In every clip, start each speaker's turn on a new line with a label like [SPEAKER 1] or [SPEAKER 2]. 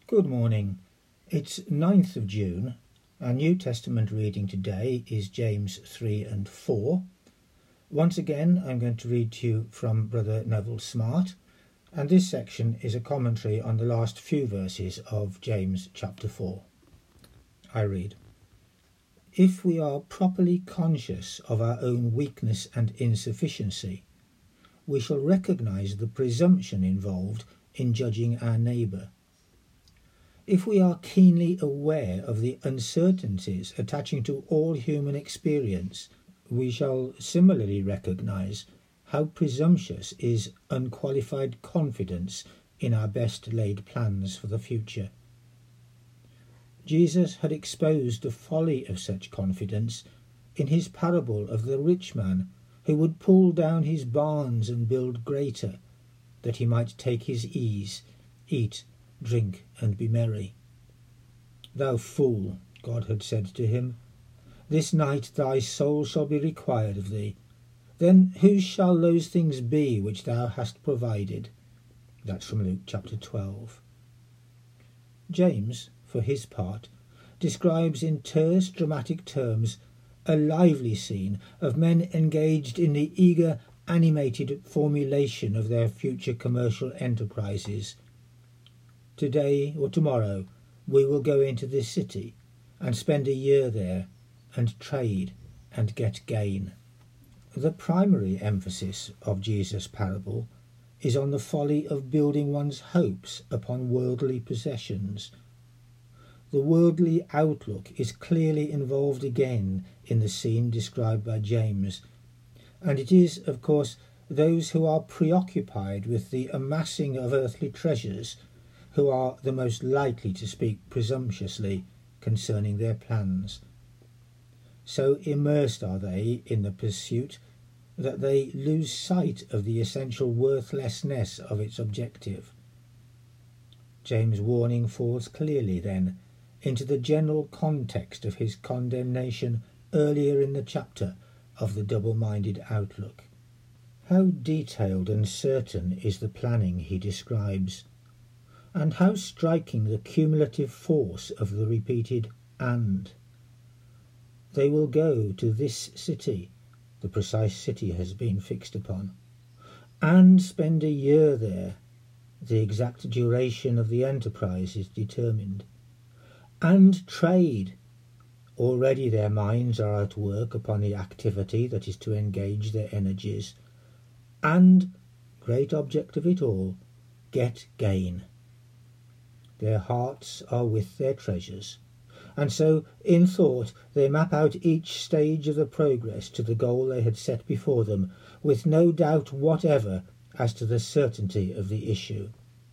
[SPEAKER 1] Good morning. It's 9th of June. Our New Testament reading today is James 3 and 4. Once again, I'm going to read to you from Brother Neville Smart, and this section is a commentary on the last few verses of James chapter 4. I read, "If we are properly conscious of our own weakness and insufficiency, we shall recognise the presumption involved in judging our neighbour. If we are keenly aware of the uncertainties attaching to all human experience, we shall similarly recognise how presumptuous is unqualified confidence in our best laid plans for the future. Jesus had exposed the folly of such confidence in his parable of the rich man who would pull down his barns and build greater, that he might take his ease, eat, drink, and be merry. 'Thou fool,' God had said to him, 'this night thy soul shall be required of thee. Then whose shall those things be which thou hast provided?'" That's from Luke chapter 12. James, for his part, describes in terse dramatic terms a lively scene of men engaged in the eager, animated formulation of their future commercial enterprises. "Today or tomorrow we will go into this city and spend a year there and trade and get gain." The primary emphasis of Jesus' parable is on the folly of building one's hopes upon worldly possessions. The worldly outlook is clearly involved again in the scene described by James, and it is, of course, those who are preoccupied with the amassing of earthly treasures who are the most likely to speak presumptuously concerning their plans. So immersed are they in the pursuit that they lose sight of the essential worthlessness of its objective. James' warning falls clearly, then, into the general context of his condemnation earlier in the chapter of the double-minded outlook. How detailed and certain is the planning he describes, and how striking the cumulative force of the repeated "and." They will go to this city, the precise city has been fixed upon, and spend a year there, the exact duration of the enterprise is determined, and trade. Already their minds are at work upon the activity that is to engage their energies, and, great object of it all, get gain. Their hearts are with their treasures, and so in thought they map out each stage of the progress to the goal they had set before them, with no doubt whatever as to the certainty of the issue.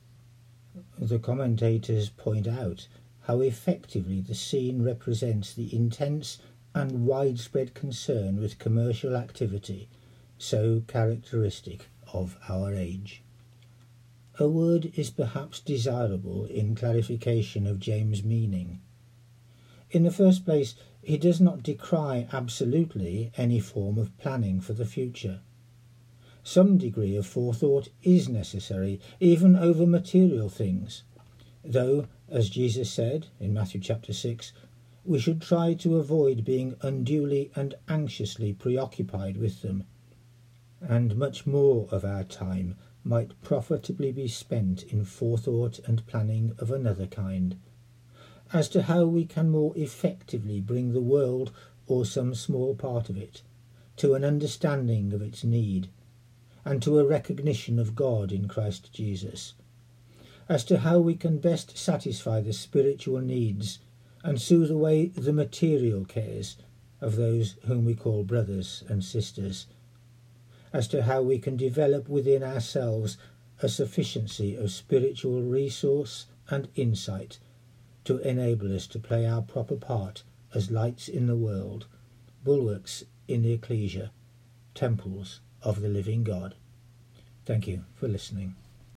[SPEAKER 1] The commentators point out how effectively the scene represents the intense and widespread concern with commercial activity, so characteristic of our age. A word is perhaps desirable in clarification of James' meaning. In the first place, he does not decry absolutely any form of planning for the future. Some degree of forethought is necessary, even over material things, though, as Jesus said in Matthew chapter 6, we should try to avoid being unduly and anxiously preoccupied with them, and much more of our time might profitably be spent in forethought and planning of another kind, as to how we can more effectively bring the world, or some small part of it, to an understanding of its need, and to a recognition of God in Christ Jesus, as to how we can best satisfy the spiritual needs and soothe away the material cares of those whom we call brothers and sisters, as to how we can develop within ourselves a sufficiency of spiritual resource and insight to enable us to play our proper part as lights in the world, bulwarks in the ecclesia, temples of the living God. Thank you for listening.